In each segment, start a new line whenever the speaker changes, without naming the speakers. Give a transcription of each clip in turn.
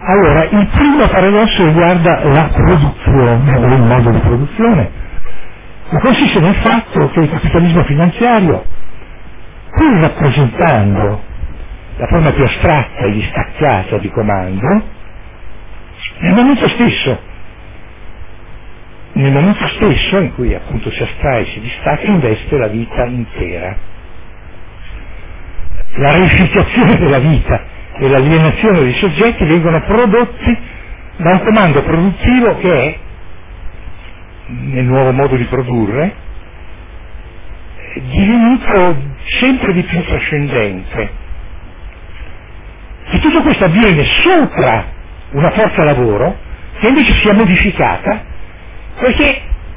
Allora, il primo paradosso riguarda la produzione o il modo di produzione, che consiste nel fatto che il capitalismo finanziario, pur rappresentando la forma più astratta e distaccata di comando, nel momento stesso in cui appunto si astrae e si distacca, investe la vita intera. La reificazione della vita e l'alienazione dei soggetti vengono prodotti da un comando produttivo che è, nel nuovo modo di produrre, divenuto sempre di più trascendente. E tutto questo avviene sopra una forza lavoro che invece si è modificata perché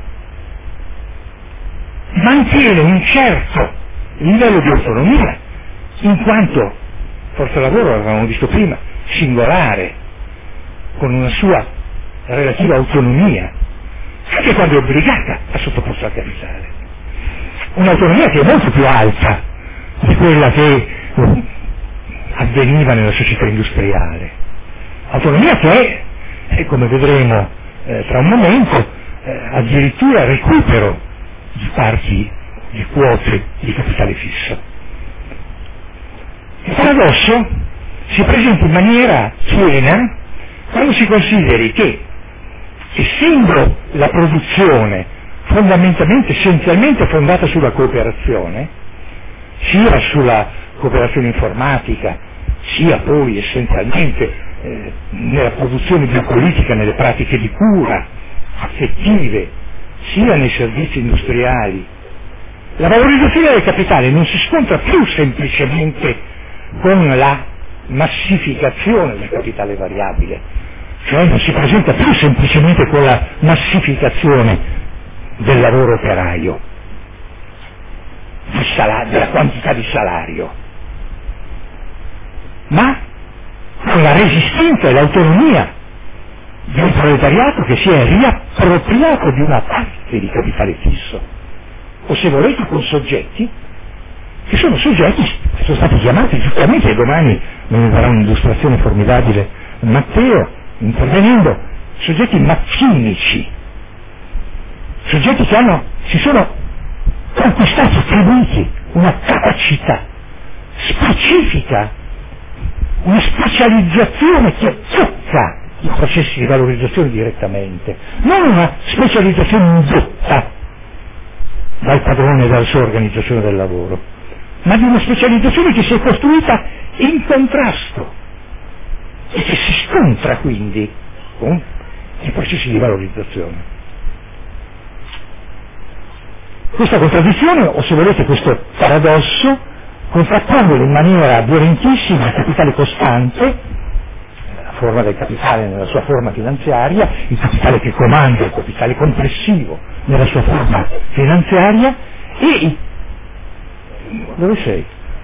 mantiene un certo livello di autonomia, in quanto forza lavoro, avevamo visto prima, singolare, con una sua relativa autonomia, anche quando è obbligata a sottoporsi al capitale. Un'autonomia che è molto più alta di quella che avveniva nella società industriale. Autonomia che è, come vedremo tra un momento, addirittura recupero di parti, di quote di capitale fisso. Il paradosso si presenta in maniera piena quando si consideri che, essendo la produzione fondamentalmente, essenzialmente fondata sulla cooperazione, sia sulla cooperazione informatica, sia poi essenzialmente nella produzione biopolitica, nelle pratiche di cura affettive, sia nei servizi industriali, la valorizzazione del capitale non si scontra più semplicemente con la massificazione del capitale variabile, cioè non si presenta più semplicemente con la massificazione del lavoro operaio, della quantità di salario, ma con la resistenza e l'autonomia di un proletariato che si è riappropriato di una parte di capitale fisso, o se volete con soggetti che sono soggetti che sono stati chiamati giustamente, e domani me ne darà un'illustrazione formidabile Matteo intervenendo, soggetti macchinici, soggetti che si sono conquistati, attribuiti una capacità specifica, una specializzazione che tocca i processi di valorizzazione direttamente, non una specializzazione indotta dal padrone e dalla sua organizzazione del lavoro, ma di una specializzazione che si è costruita in contrasto e che si scontra quindi con i processi di valorizzazione. Questa contraddizione, o se volete questo paradosso, contrappone in maniera violentissima il capitale costante, la forma del capitale nella sua forma finanziaria, il capitale che comanda, il capitale complessivo nella sua forma finanziaria, e dove sei?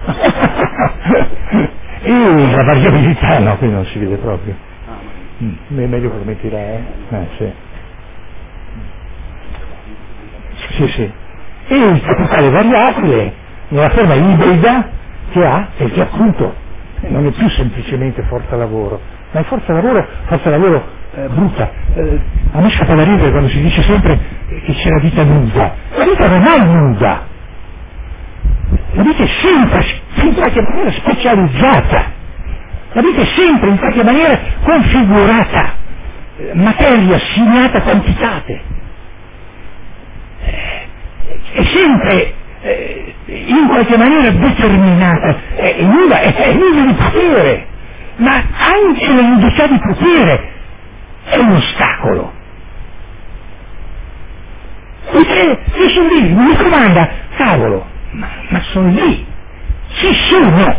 E la variabilità, no, qui non si vede proprio. È meglio che lo metti là, sì. Sì. E il capitale variabile nella forma ibrida che ha, perché appunto non è più semplicemente forza lavoro, ma è forza lavoro brutta. A me scappa da ridere quando si dice sempre che c'è la vita nuda. La vita non è nuda, la vita è sempre in qualche maniera specializzata, la vita è sempre in qualche maniera configurata, materia assegnata quantitate, è sempre in qualche maniera determinata, è nulla di potere, ma anche la nudità di potere è un ostacolo. Perché se sono lì, mi comanda, cavolo, ma sono lì, ci sono.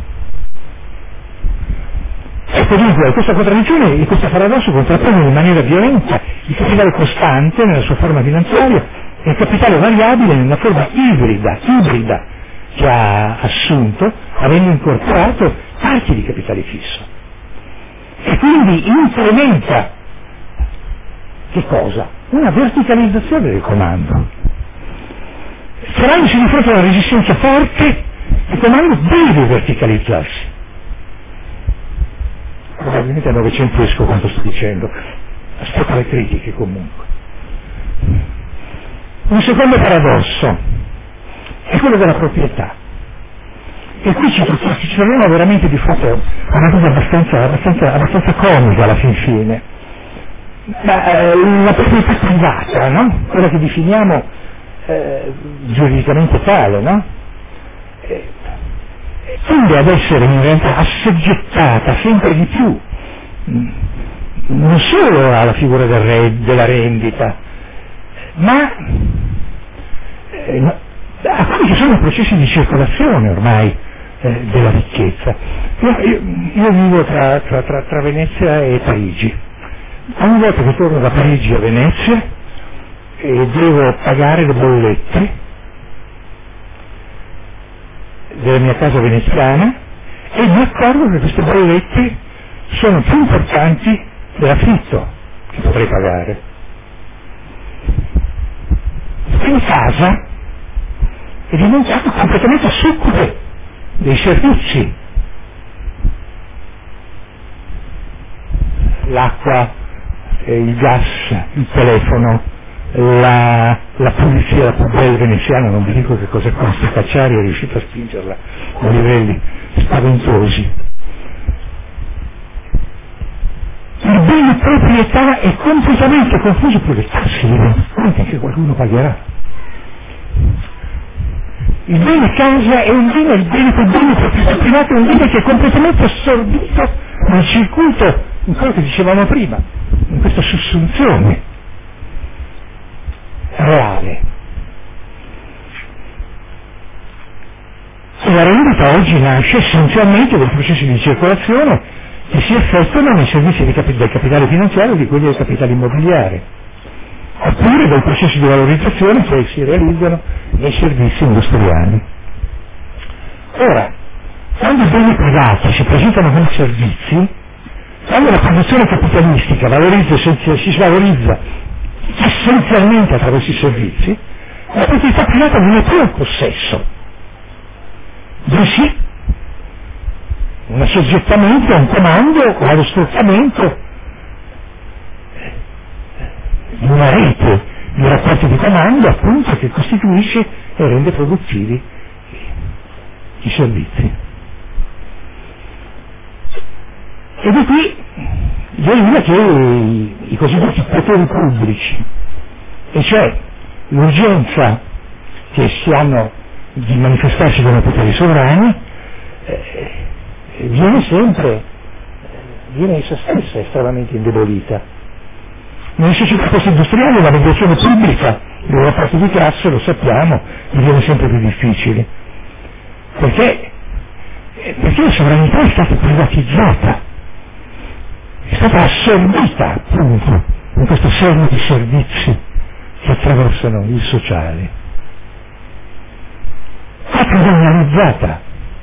Ecco dunque, questa contraddizione e questo paradosso contrappongono in maniera violenta il capitale costante nella sua forma finanziaria e il capitale variabile nella forma ibrida che ha assunto, avendo incorporato parti di capitale fisso. E quindi incrementa che cosa? Una verticalizzazione del comando. Trovandosi di fronte a una resistenza forte, il comando deve verticalizzarsi. probabilmente è novecentesco quanto sto dicendo, aspetta le critiche comunque. Un secondo paradosso è quello della proprietà. E qui ci troviamo veramente di fronte a una cosa abbastanza comica alla fin fine. La proprietà privata, no? Quella che definiamo giuridicamente tale, no? Tende ad essere in realtà assoggettata sempre di più, non solo alla figura della rendita, ma a quelli che sono i processi di circolazione ormai della ricchezza. Io vivo tra Venezia e Parigi. Ogni volta che torno da Parigi a Venezia e devo pagare le bollette della mia casa veneziana e mi accorgo che queste bollette sono più importanti dell'affitto che potrei pagare. In casa è diventato completamente succube dei servizi, l'acqua, il gas, il telefono, la pulizia, la pubblica veneziana, non vi dico che cosa costa. Cacciari è riuscito a spingerla a livelli spaventosi. Il bene proprietà è completamente confuso con le tasse, che qualcuno pagherà. Il bene casa è un bene, il bene proprietà privata è un bene che è completamente assorbito nel circuito, in quello che dicevamo prima, in questa sussunzione reale. E la rendita oggi nasce essenzialmente dai processi di circolazione che si effettuano nei servizi del capitale finanziario e di quelli del capitale immobiliare, oppure dai processi di valorizzazione che si realizzano nei servizi industriali. Ora, quando i beni privati si presentano come servizi, quando la produzione capitalistica si valorizza essenzialmente attraverso i servizi, la proprietà privata non è più un possesso, bensì un assoggettamento a un comando o allo sfruttamento di una rete di rapporti di comando, appunto, che costituisce e rende produttivi i servizi. E di qui deriva che i cosiddetti poteri pubblici, e cioè l'urgenza che si hanno di manifestarsi come poteri sovrani, viene essa stessa estremamente indebolita. Nelle società post-industriali la mediazione pubblica dei rapporti di classe, lo sappiamo, diviene sempre più difficile, perché la sovranità è stata privatizzata, è stata assorbita appunto in questo serno di servizi che attraversano il sociale, patrimonializzata,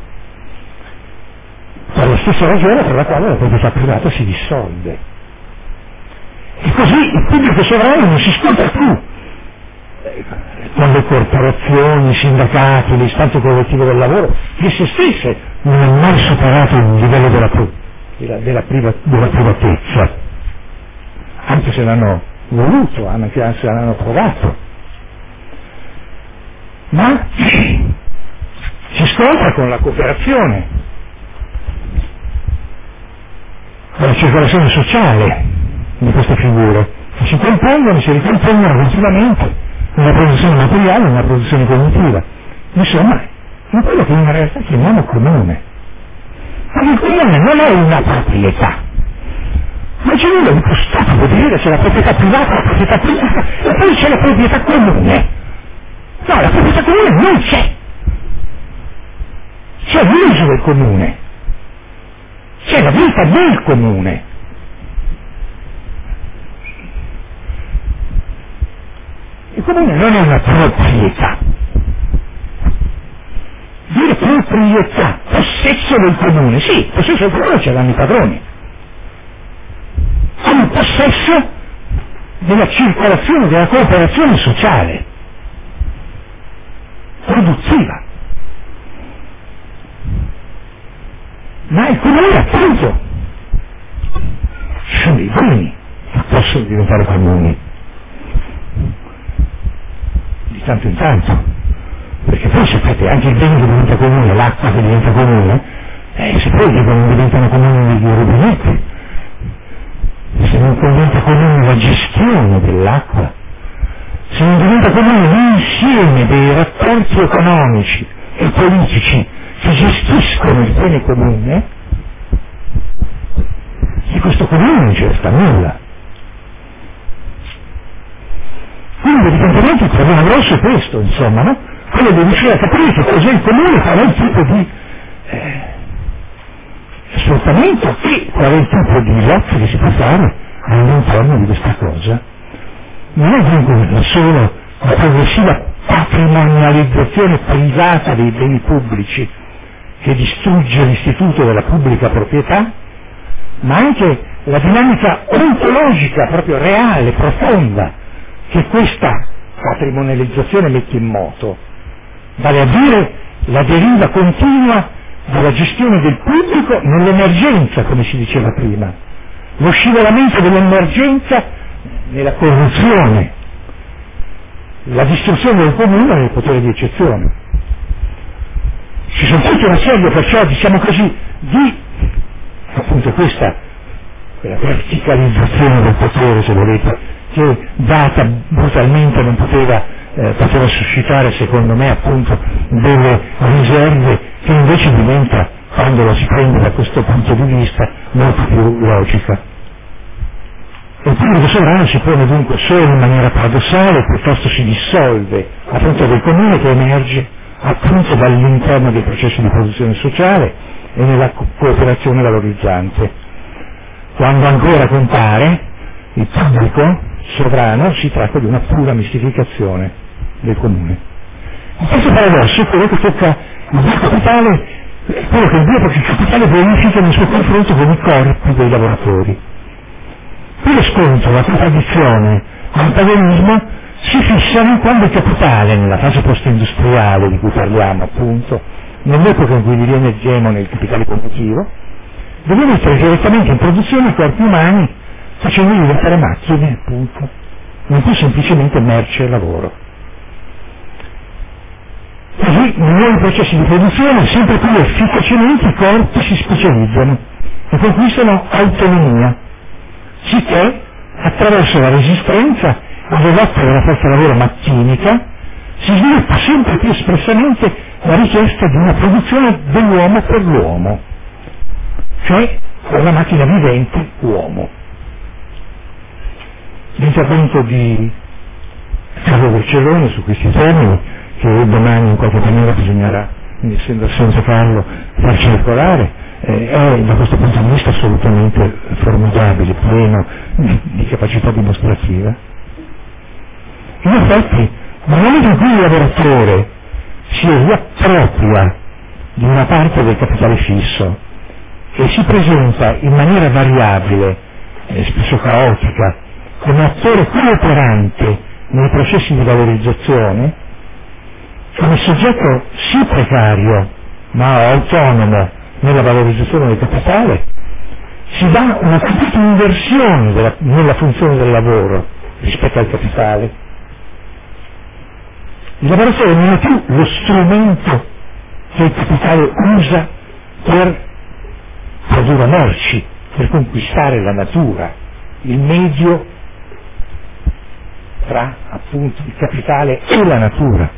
per la stessa ragione per la quale la proprietà privata si dissolve. E così il pubblico sovrano non si scontra più con le corporazioni, i sindacati, le istanze collettive del lavoro, che se stesse non hanno mai superato il livello della privatezza, anche se l'hanno voluto, anche se l'hanno provato. Ma si scontra con la cooperazione, con la circolazione sociale di queste figure, che si compongono e si ricompongono continuamente nella produzione materiale e nella produzione cognitiva. Insomma, in quello che in realtà chiamiamo comune. Ma il comune non è una proprietà. Ma c'è nulla di più stupido di dire c'è la proprietà privata, la proprietà pubblica e poi c'è la proprietà comune. No, la proprietà comune non c'è. C'è l'uso del comune. C'è la vita del comune. Il comune non è una proprietà. Dire proprietà, possesso del comune, sì, possesso del comune ce l'hanno i padroni. È un possesso della circolazione, della cooperazione sociale, produttiva. Ma il comune, appunto, diventare comuni, di tanto in tanto, perché poi sapete anche il bene che diventa comune, l'acqua che diventa comune, se poi non diventano comuni i rubinetti, se non diventa comune la gestione dell'acqua, se non diventa comune l'insieme dei rapporti economici e politici che gestiscono il bene comune, di questo comune non ci resta nulla. Quindi evidentemente il problema grosso è questo, insomma, no? Quello di riuscire a capire che cos'è il comune, qual è il tipo di sfruttamento e qual è il tipo di lotta che si può fare all'interno di questa cosa. Non è dunque solo la progressiva patrimonializzazione privata dei beni pubblici che distrugge l'istituto della pubblica proprietà, ma anche la dinamica ontologica proprio reale, profonda, che questa patrimonializzazione mette in moto, vale a dire la deriva continua della gestione del pubblico nell'emergenza, come si diceva prima, lo scivolamento dell'emergenza nella corruzione, la distruzione del comune nel potere di eccezione. Ci sono tutta una serie, perciò diciamo così, di appunto quella verticalizzazione del potere, se volete, che data brutalmente non poteva suscitare, secondo me, appunto delle riserve, che invece diventa, quando lo si prende da questo punto di vista, molto più logica. Il pubblico sovrano si pone dunque solo in maniera paradossale, piuttosto si dissolve a fronte del comune che emerge appunto dall'interno dei processi di produzione sociale e nella cooperazione valorizzante. Quando ancora compare il pubblico sovrano, si tratta di una pura mistificazione del comune. In questo paradosso è quello che tocca il Dio capitale, quello che il Dio capitale verifica nel suo confronto con i corpi dei lavoratori. Qui lo scontro, la contraddizione, l'antagonismo si fissano quando il capitale, nella fase post-industriale di cui parliamo appunto, nell'epoca in cui diviene egemone il capitale cognitivo, deve mettere direttamente in produzione i corpi umani, facendoli diventare macchine, appunto, non più semplicemente merce e lavoro. Così, nei nuovi processi di produzione, sempre più efficacemente i corpi si specializzano e conquistano autonomia, sicché, attraverso la resistenza alle lotte della forza lavoro macchinica, si sviluppa sempre più espressamente la richiesta di una produzione dell'uomo per l'uomo, cioè una macchina vivente uomo. L'intervento di Carlo Vercellone su questi temi, che domani in qualche maniera bisognerà, essendo senza Carlo, far circolare, è da questo punto di vista assolutamente formidabile, pieno di capacità dimostrativa. In effetti, nel momento in cui il lavoratore si riappropria di una parte del capitale fisso e si presenta in maniera variabile, spesso caotica, come attore cooperante nei processi di valorizzazione, come soggetto sì precario ma autonomo nella valorizzazione del capitale, si dà una completa inversione nella funzione del lavoro rispetto al capitale. Il lavoratore non è più lo strumento che il capitale usa per produrre merci, per conquistare la natura, il medio tra appunto il capitale e la natura,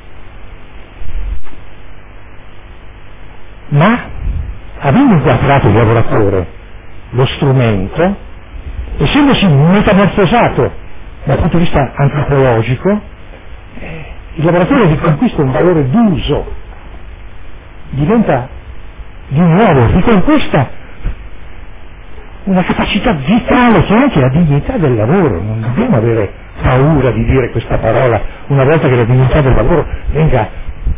ma avendo inquadrato il lavoratore lo strumento, essendosi metamorfosato dal punto di vista antropologico, il lavoratore riconquista un valore d'uso, diventa di nuovo, riconquista una capacità vitale che è anche la dignità del lavoro. Non dobbiamo avere paura di dire questa parola una volta che la dignità del lavoro venga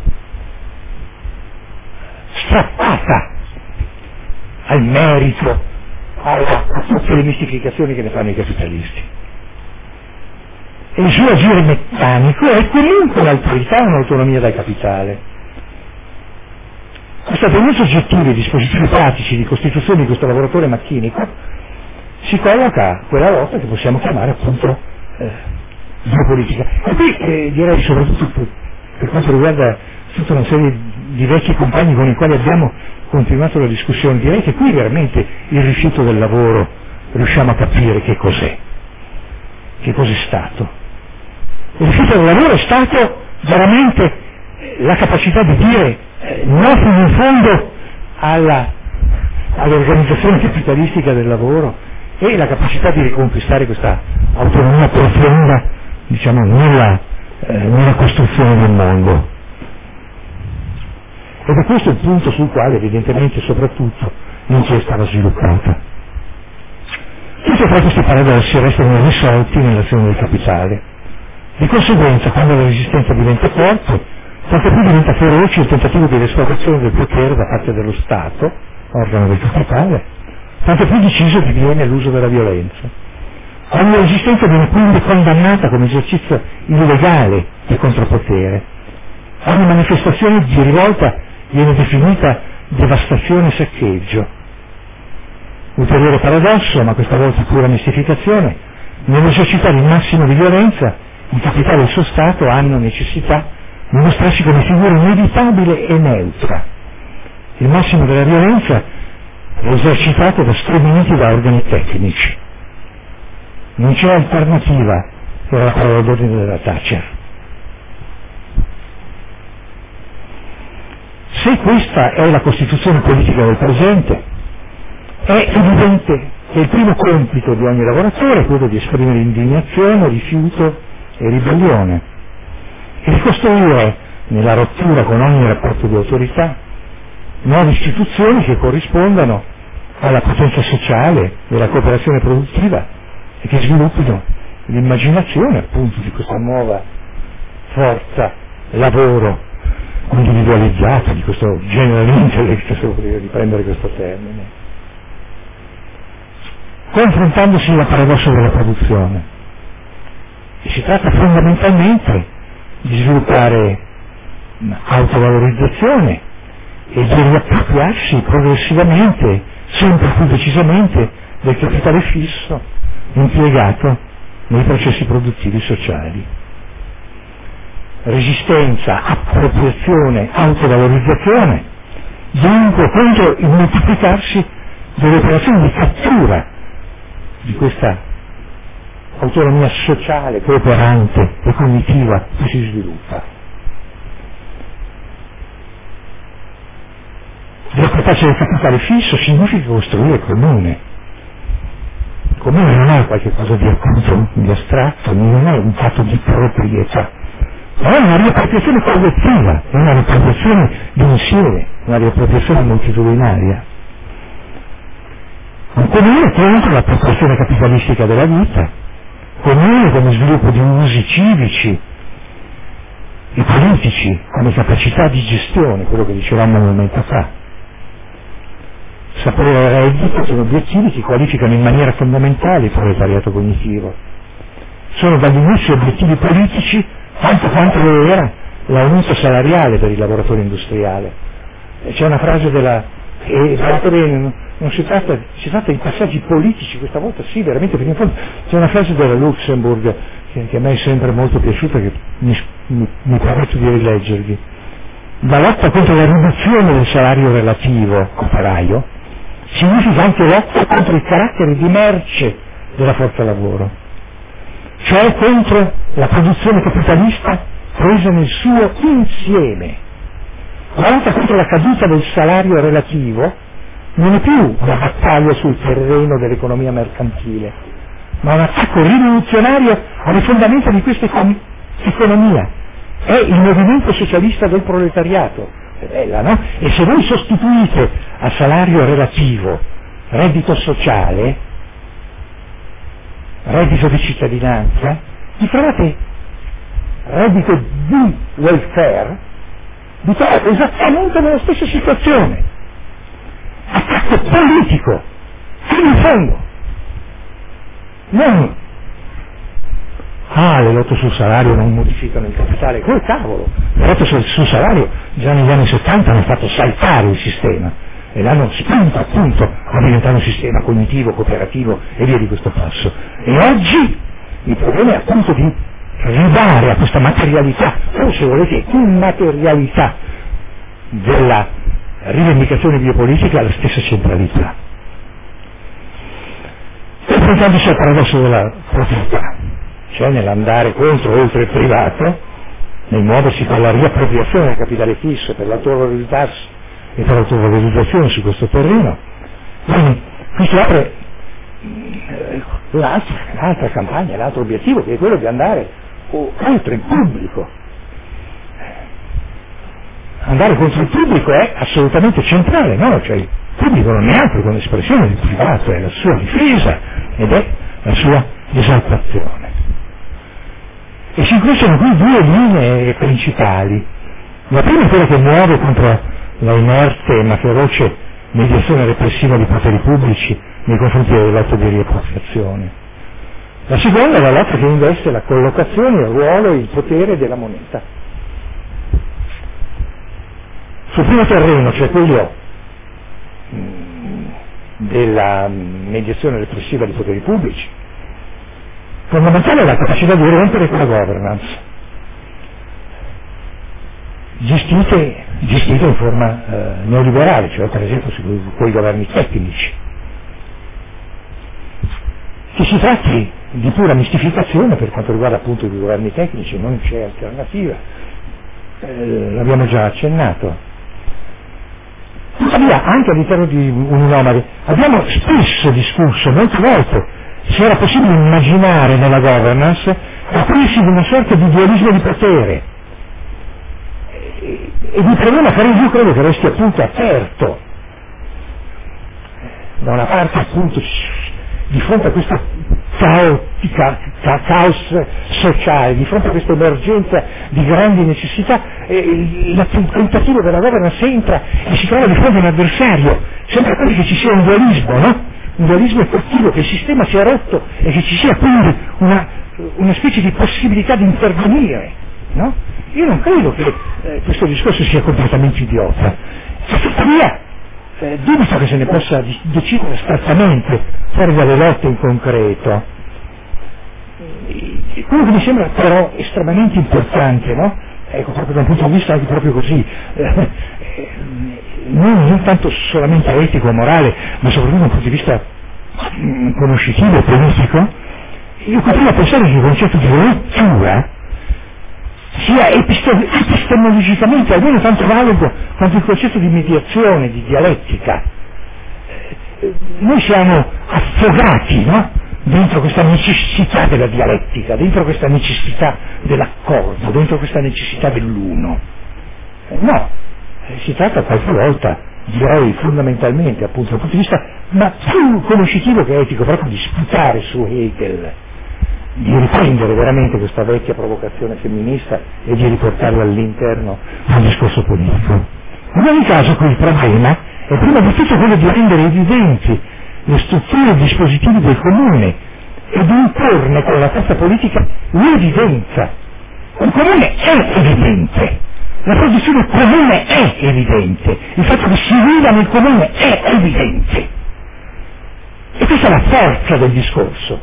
strappata al merito, a tutte le mistificazioni che ne fanno i capitalisti. E il suo agire meccanico è comunque un'autorità, un'autonomia dal capitale. Questi dei soggettivi, dispositivi pratici di costituzione di questo lavoratore macchinico si colloca quella lotta che possiamo chiamare appunto geopolitica. E qui direi soprattutto per quanto riguarda tutta una serie di vecchi compagni con i quali abbiamo continuato la discussione, direi che qui veramente il rifiuto del lavoro riusciamo a capire che cos'è, che cos'è stato. Il rifiuto del lavoro è stato veramente la capacità di dire no fino in fondo all'organizzazione capitalistica del lavoro e la capacità di riconquistare questa autonomia profonda, diciamo, nella costruzione del mondo. Ed è questo il punto sul quale evidentemente soprattutto l'inchiesta stava sviluppata. Tutti questi paradossi restano irrisolti nell'azione del capitale. Di conseguenza, quando la resistenza diventa forte, tanto più diventa feroce il tentativo di restaurazione del potere da parte dello Stato, organo del capitale, tanto più deciso diviene l'uso della violenza. Ogni resistenza viene quindi condannata come esercizio illegale di contropotere. Ogni manifestazione di rivolta viene definita devastazione e saccheggio. Ulteriore paradosso, ma questa volta pura mistificazione, nell'esercitare il massimo di violenza, il capitale e il suo Stato hanno necessità di mostrarsi come figura inevitabile e neutra. Il massimo della violenza è esercitato da strumenti da organi tecnici. Non c'è alternativa per la parola d'ordine della Thatcher. Se questa è la costituzione politica del presente, è evidente che il primo compito di ogni lavoratore è quello di esprimere indignazione, rifiuto e ribellione e di costruire nella rottura con ogni rapporto di autorità nuove istituzioni che corrispondano alla potenza sociale della cooperazione produttiva e che sviluppino l'immaginazione appunto di questa nuova forza lavoro individualizzata, di questo general intellect, se voglio riprendere questo termine, confrontandosi al paradosso della produzione. E si tratta fondamentalmente di sviluppare autovalorizzazione e di riappropriarsi progressivamente, sempre più decisamente, del capitale fisso impiegato nei processi produttivi sociali. Resistenza, appropriazione, autovalorizzazione, dunque contro il moltiplicarsi delle operazioni di cattura di questa autonomia sociale, cooperante e cognitiva che si sviluppa. L'appropriarsi del capitale fisso significa costruire comune. Il comune non è qualcosa di appunto di astratto, non è un fatto di proprietà, ma è una riappropriazione collettiva, è una riappropriazione di insieme, una riappropriazione moltitudinaria. Un comune contro l'appropriazione capitalistica della vita, comune come sviluppo di usi civici e politici, come capacità di gestione, quello che dicevamo un momento fa. Sapere e reddito sono obiettivi che qualificano in maniera fondamentale il proletariato cognitivo. Sono dagli inizi obiettivi politici tanto quanto lo era l'aumento salariale per il lavoratore industriale. C'è una frase non si tratta di passaggi politici, questa volta sì, veramente, perché in fondo c'è una frase della Luxemburg che a me è sempre molto piaciuta, che mi permetto di rileggervi. La lotta contro la riduzione del salario relativo operaio significa anche lotta contro il carattere di merce della forza lavoro, cioè contro la produzione capitalista presa nel suo insieme. La lotta contro la caduta del salario relativo non è più una battaglia sul terreno dell'economia mercantile, ma un attacco rivoluzionario alle fondamenta di questa economia. È il movimento socialista del proletariato. È bella, no? E se voi sostituite a salario relativo reddito sociale, reddito di cittadinanza, vi trovate reddito di welfare, vi trovate esattamente nella stessa situazione. Attacco politico, fino in fondo. Non le lotte sul salario non modificano il capitale, col cavolo, le lotte sul salario già negli anni 70 hanno fatto saltare il sistema, e l'hanno spinto appunto a diventare un sistema cognitivo, cooperativo e via di questo passo. E oggi il problema è appunto di ridare a questa materialità, o se volete immaterialità della rivendicazione biopolitica la stessa centralità. Confrontandosi al paradosso della proprietà, cioè nell'andare contro oltre il privato, nel muoversi per la riappropriazione del capitale fisso, per l'autovalorizzazione e per l'autovalorizzazione su questo terreno. Quindi qui si apre l'altra campagna, l'altro obiettivo, che è quello di andare oltre il pubblico. Andare contro il pubblico è assolutamente centrale, no? Cioè il pubblico non è altro che un'espressione del privato, è la sua difesa ed è la sua esaltazione. E si incrociano qui due linee principali. La prima è quella che muove contro la inerte ma feroce mediazione repressiva dei poteri pubblici nei confronti del lotta di riappropriazione. La seconda è la lotta che investe la collocazione, il ruolo e il potere della moneta. Sul primo terreno, cioè quello della mediazione repressiva dei poteri pubblici, fondamentale è la capacità di rompere con la governance, gestita in forma neoliberale, cioè per esempio con i governi tecnici. Che si tratti di pura mistificazione per quanto riguarda appunto i governi tecnici, non c'è alternativa, l'abbiamo già accennato. Tuttavia, anche all'interno di Uninomade abbiamo spesso discusso, molte volte, se era possibile immaginare nella governance aprirsi di una sorta di dualismo di potere. E il problema che io credo che resti appunto aperto. Da una parte appunto di fronte a questa caos sociale, di fronte a questa emergenza di grandi necessità, il tentativo della governance entra e si trova di fronte a un avversario, sembra quasi che ci sia un dualismo, no? Un dualismo effettivo, che il sistema sia rotto e che ci sia quindi una specie di possibilità di intervenire, no? Io non credo che questo discorso sia completamente idiota, tuttavia dubito che se ne possa decidere astrattamente fuori dalle lotte in concreto. Quello che mi sembra però estremamente importante, no? Ecco, proprio da un punto di vista anche proprio così, non tanto solamente etico o morale, ma soprattutto da un punto di vista conoscitivo e politico, io continuo a pensare che il concetto di rottura sia epistemologicamente almeno tanto valido quanto il concetto di mediazione, di dialettica. Noi siamo affogati, no? Dentro questa necessità della dialettica, dentro questa necessità dell'accordo, dentro questa necessità dell'uno. No, si tratta qualche volta, direi fondamentalmente appunto dal punto di vista ma più conoscitivo che etico, proprio di sputare su Hegel, di riprendere veramente questa vecchia provocazione femminista e di riportarla all'interno del discorso politico. In ogni caso qui il problema è prima di tutto quello di rendere evidenti le strutture e i dispositivi del comune e di imporne con la forza politica l'evidenza. Il comune è evidente, la produzione comune è evidente, il fatto che si viva nel comune è evidente. E questa è la forza del discorso.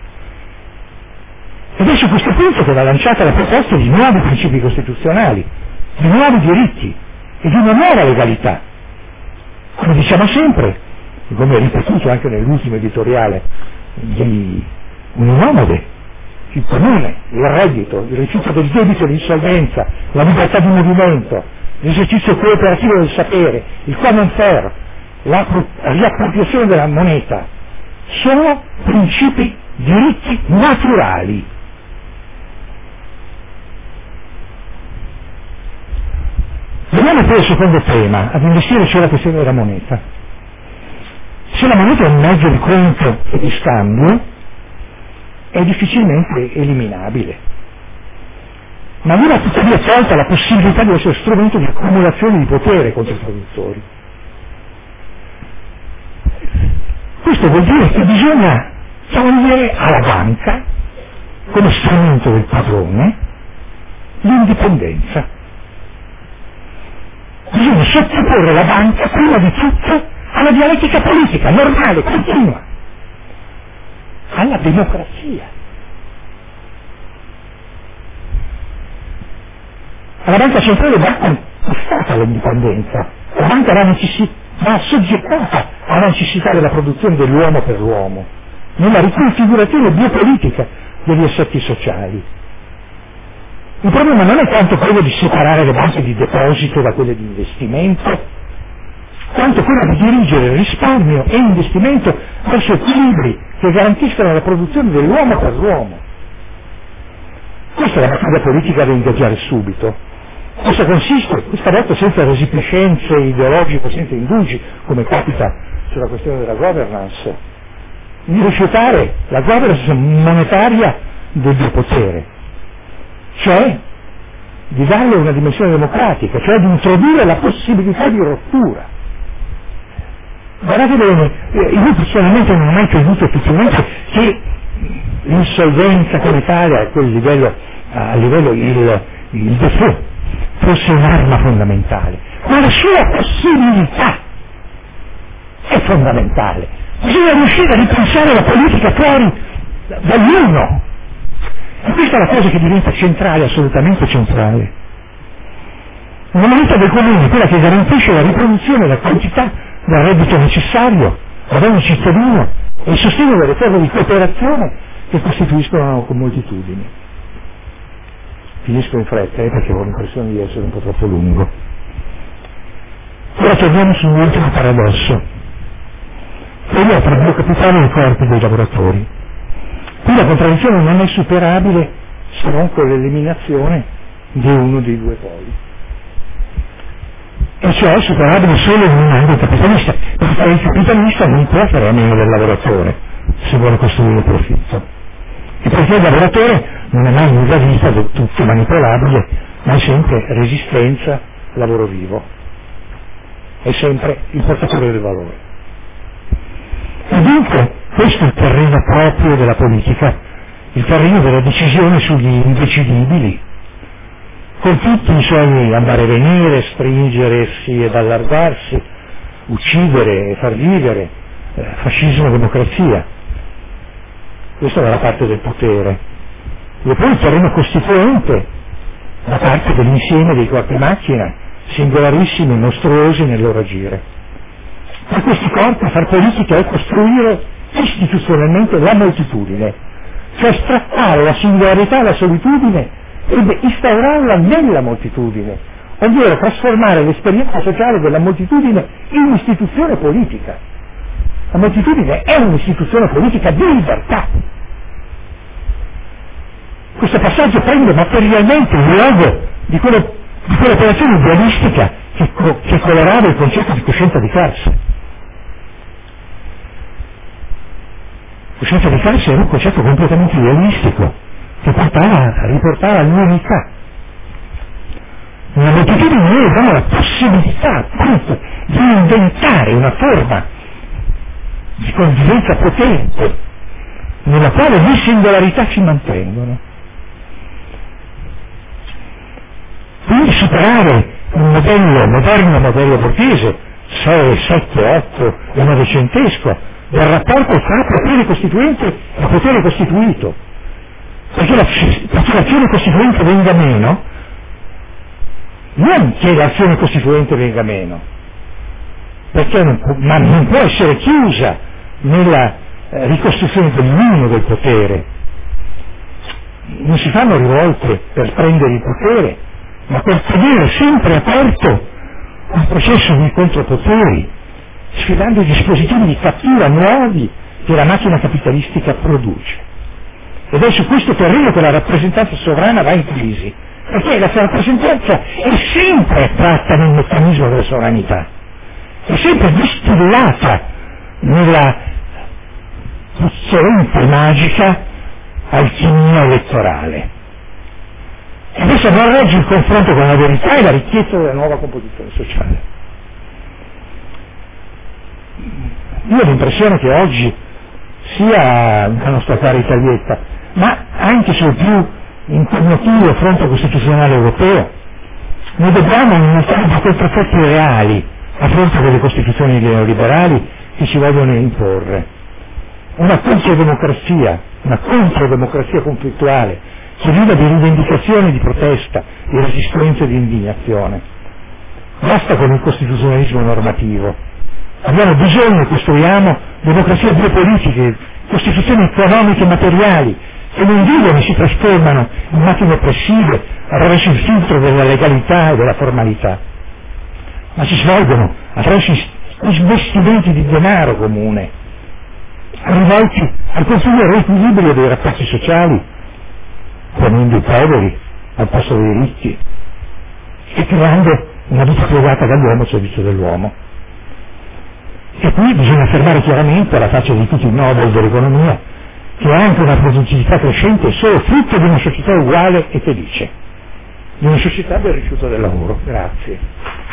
Ed è su questo punto che va lanciata la proposta di nuovi principi costituzionali, di nuovi diritti e di una nuova legalità. Come diciamo sempre, e come è ripetuto anche nell'ultimo editoriale di Uninomade, il comune, il reddito, il rifiuto del debito e l'insolvenza, la libertà di movimento, l'esercizio cooperativo del sapere, il common fair, la riappropriazione della moneta, sono principi, diritti naturali. Veniamo poi al secondo tema, ad investire sulla questione della moneta. Se la moneta è un mezzo di conto e di scambio, è difficilmente eliminabile. Ma non ha tuttavia tolta la possibilità di essere strumento di accumulazione di potere contro i produttori. Questo vuol dire che bisogna togliere alla banca, come strumento del padrone, l'indipendenza. bisogna sottoporre la banca prima di tutto alla dialettica politica, normale, continua, alla democrazia. Alla banca centrale va conquistata l'indipendenza, la banca va assoggettata alla necessità della produzione dell'uomo per l'uomo, nella riconfigurazione biopolitica degli assetti sociali. Il problema non è tanto quello di separare le banche di deposito da quelle di investimento, quanto quello di dirigere risparmio e investimento verso equilibri che garantiscano la produzione dell'uomo per l'uomo. Questa è la battaglia politica da ingaggiare subito. Cosa consiste, questa volta senza resipiscenze ideologiche, senza indugi, come capita sulla questione della governance, di rifiutare la governance monetaria del biopotere, cioè di darle una dimensione democratica, cioè di introdurre la possibilità di rottura. Guardate bene, io personalmente non ho mai creduto effettivamente che l'insolvenza come tale a livello il default fosse un'arma fondamentale, ma la sua possibilità è fondamentale. Bisogna riuscire a ripensare la politica fuori dall'uno, e questa è la cosa che diventa centrale, assolutamente centrale. Una moneta del comune, quella che garantisce la riproduzione e la quantità del reddito necessario ad ogni cittadino e il sostegno delle forme di cooperazione che costituiscono con moltitudini. Finisco in fretta perché ho l'impressione di essere un po' troppo lungo. Ora torniamo sull'ultimo paradosso. Quello tra il biocapitale e i corpi dei lavoratori. Qui la contraddizione non è superabile se non con l'eliminazione di uno dei due poli. E cioè è superabile solo in un ambito capitalista, perché il capitalista non può fare a meno del lavoratore se vuole costruire profitto. E perché il lavoratore non è mai una vita del tutto manipolabile, ma è sempre resistenza, lavoro vivo, è sempre il portatore del valore. E dunque questo è il terreno proprio della politica, il terreno della decisione sugli indecidibili, con tutti i suoi andare e venire, stringersi ed allargarsi, uccidere e far vivere, fascismo e democrazia. Questa è la parte del potere. E poi il terreno costituente, la parte dell'insieme dei corpi macchina, singolarissimi e mostruosi nel loro agire. Per questi corpi far politica è costruire istituzionalmente la moltitudine, cioè strappare la singolarità, la solitudine e instaurarla nella moltitudine, ovvero trasformare l'esperienza sociale della moltitudine in istituzione politica. La moltitudine è un'istituzione politica di libertà. Questo passaggio prende materialmente il luogo di quell'operazione idealistica che colorava il concetto di coscienza di classe. Coscienza di classe era un concetto completamente idealistico che riportava all'unità. Nella moltitudine noi abbiamo la possibilità appunto di inventare una forma di convivenza potente nella quale le singolarità si mantengono. Quindi superare un moderno modello borghese, 6, 7, 8 e novecentesco, del rapporto tra potere costituente e potere costituito. Perché l'azione costituente venga meno, non che l'azione costituente venga meno, perché non può essere chiusa nella ricostruzione dell'uno del potere. Non si fanno rivolte per prendere il potere, ma per tenere sempre aperto un processo di contropoteri, sfidando i dispositivi di cattura nuovi che la macchina capitalistica produce. Ed è su questo terreno che la rappresentanza sovrana va in crisi, perché la rappresentanza è sempre attratta nel meccanismo della sovranità, è sempre distillata nella puzzolente magica alchimia elettorale. E adesso non regge il confronto con la verità e la ricchezza della nuova composizione sociale. Io ho l'impressione che oggi sia la nostra cara Italietta, ma anche sul più impegnativo fronte costituzionale europeo, Noi dobbiamo innalzare quei processi reali a fronte delle costituzioni neoliberali che ci vogliono imporre. Una controdemocrazia conflittuale, che viva di rivendicazione, di protesta, di resistenza e di indignazione. Basta con il costituzionalismo normativo. Abbiamo bisogno, costruiamo democrazie biopolitiche, costituzioni economiche e materiali, che non vivono e si trasformano in macchine oppressive attraverso il filtro della legalità e della formalità, ma si svolgono attraverso investimenti di denaro comune, rivolti al costruire riequilibrio dei rapporti sociali, ponendo i poveri al posto dei ricchi e creando una vita privata dall'uomo al servizio dell'uomo. E qui bisogna affermare chiaramente, alla faccia di tutti i nobel dell'economia, che anche una produttività crescente è solo frutto di una società uguale e felice, di una società del rifiuto del lavoro. Grazie.